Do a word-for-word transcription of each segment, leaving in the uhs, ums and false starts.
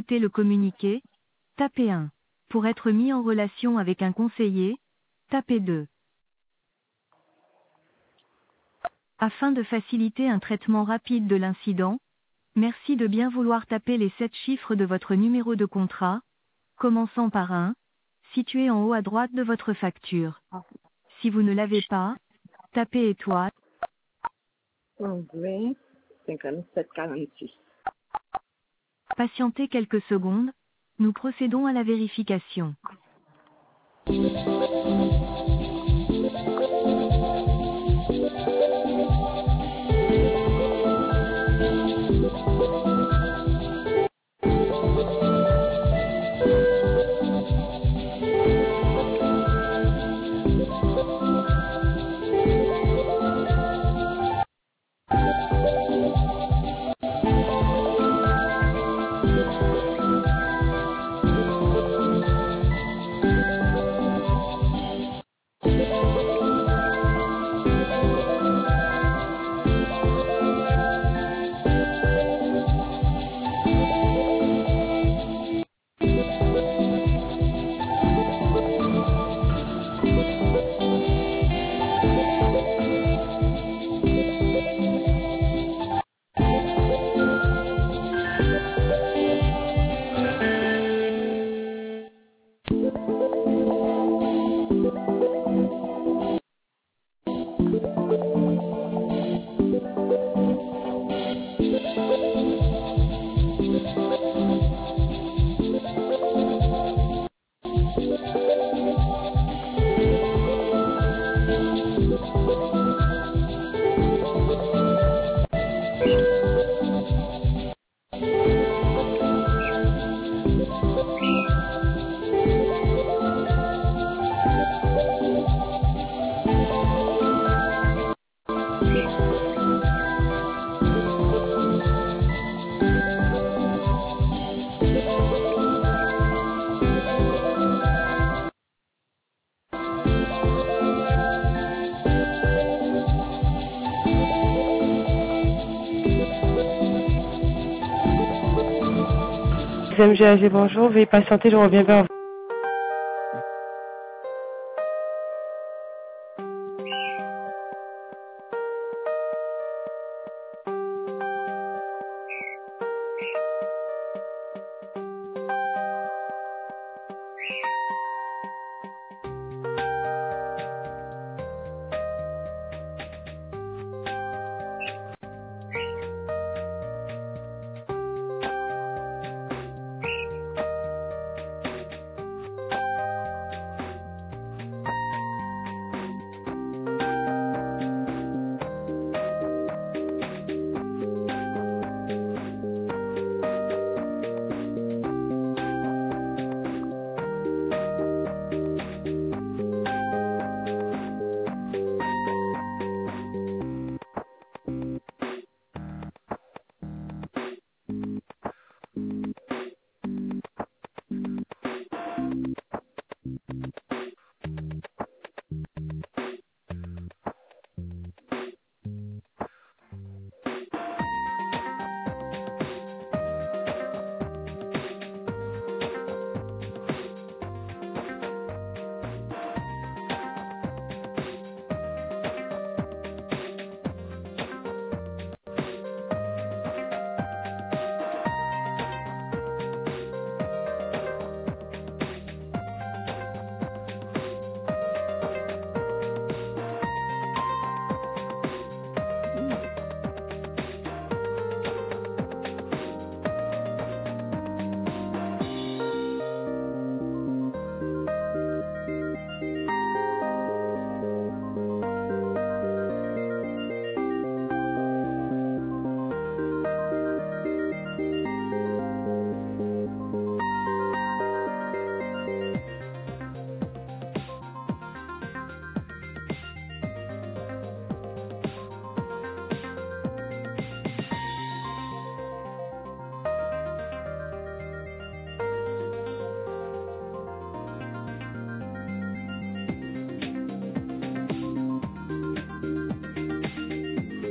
écouter le communiqué, tapez un. Pour être mis en relation avec un conseiller, tapez deux. Afin de faciliter un traitement rapide de l'incident, merci de bien vouloir taper les sept chiffres de votre numéro de contrat, commençant par un, situé en haut à droite de votre facture. Si vous ne l'avez pas, tapez étoile. vingt, cinquante-sept, quarante-six. Patientez quelques secondes, nous procédons à la vérification. M G A G, bonjour, veuillez patienter, je reviens vers vous.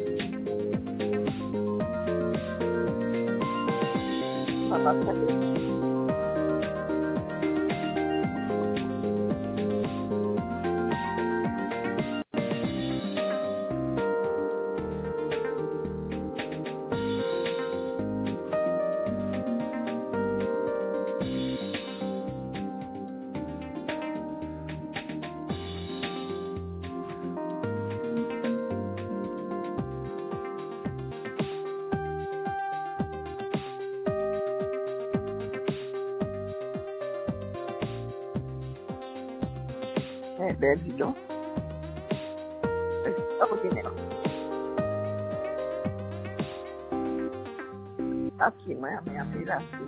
Papa, Eh bien, dis donc. Extraordinaire. Ok, moi, j'ai appris là-dessus.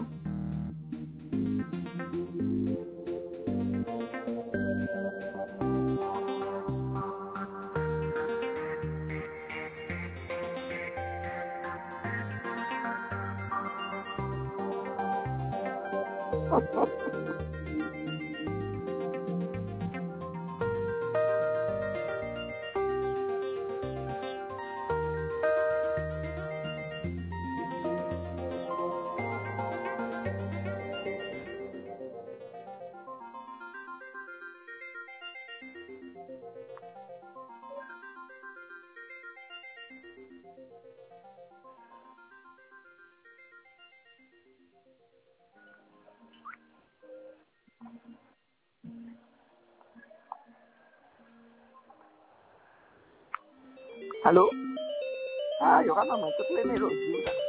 Allô? Ah, il y aura maman toutes les mélodies là.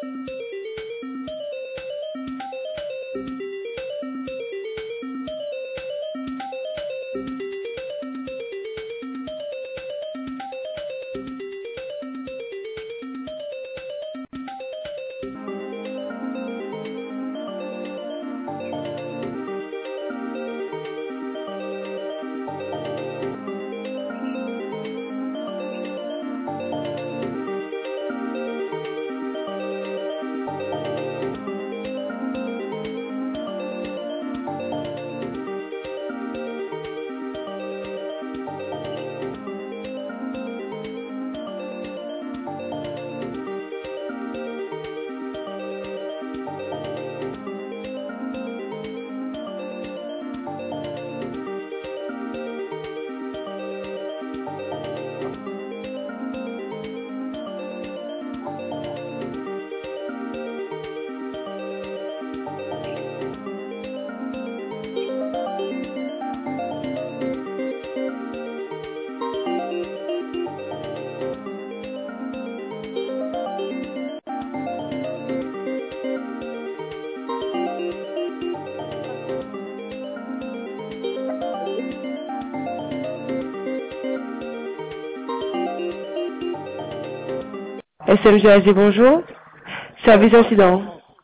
S M G A G, bonjour. Service incident.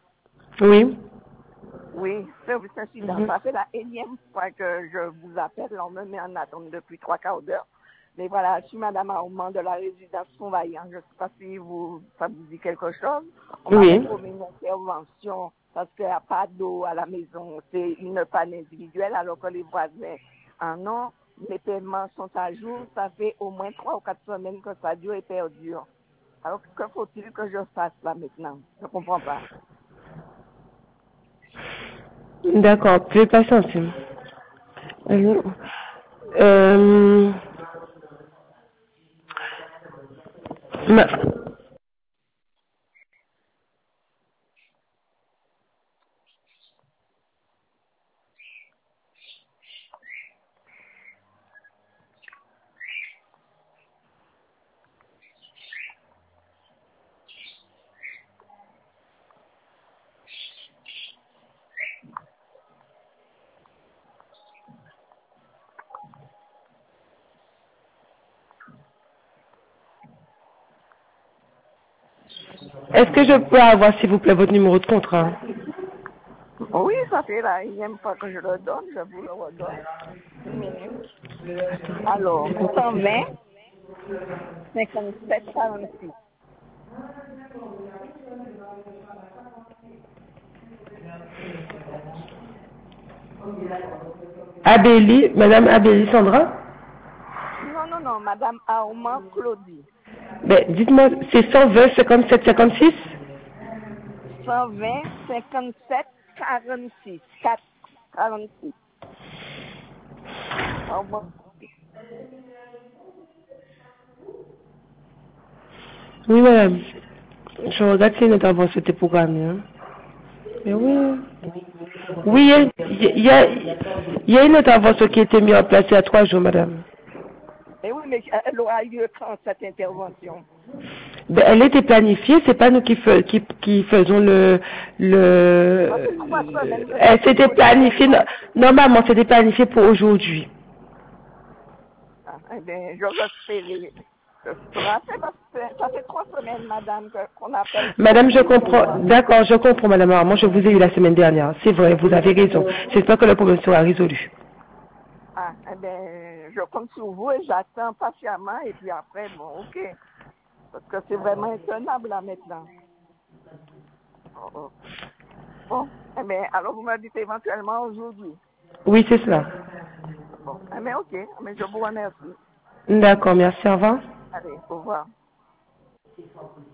Oui. Oui, service incident. Mhm. Ça fait la énième fois que je vous appelle. On me met en attente depuis trois quarts d'heure. Mais voilà, je suis Madame Armand de la résidence Fonvaillant. Je ne sais pas si vous, ça vous dit quelque chose. On Oui. m'avait promis une intervention parce qu'il n'y a pas d'eau à la maison. C'est une panne individuelle alors que les voisins en ont. Les paiements sont à jour. Ça fait au moins trois ou quatre semaines que ça dure et perdure. Alors, que faut-il que je fasse là maintenant? Je ne comprends pas. D'accord, vous pouvez patienter. Euh, euh, ma- Est-ce que je peux avoir, s'il vous plaît, votre numéro de contrat? Oui, ça fait la énième fois que je le donne, je vous le redonne. Une minute. Alors, cent vingt, cinquante-sept, quarante-six. Abélie, Madame Abélie Sandra? Non, non, non, Madame Armand Claudie. Ben, dites-moi, c'est cent vingt, cinquante-sept, cinquante-six? cent vingt, cinquante-sept, quarante-six. quatre, quarante-six. Armand. Oui, madame. Je regarde si une intervention était programmée. Hein. Mais oui. Oui, il y, a, il, y a, il y a une intervention qui a été mise en place il y a trois jours, madame. Et oui, mais elle aura lieu quand cette intervention? Ben, elle était planifiée, c'est pas nous qui, fe, qui, qui faisons le... le Ça fait trois semaines que elle ça s'était dure. planifiée, normalement c'était planifié pour aujourd'hui. eh bien, je vais espérer que ce sera fait parce que ça fait trois semaines, madame, que- qu'on appelle. Madame, je comprends. D'accord, je comprends, madame. Alors, moi, je vous ai eu la semaine dernière. C'est vrai, vous avez raison. J'espère que le problème sera résolu. Ah, eh bien, je compte sur vous et j'attends patiemment et puis après, bon, ok. Parce que c'est vraiment intenable là maintenant. Oh, oh. Bon, eh bien, alors vous me dites éventuellement aujourd'hui. Oui, c'est cela. Bon, eh bien, ok, mais je vous remercie. D'accord, merci, au revoir. Allez, au revoir.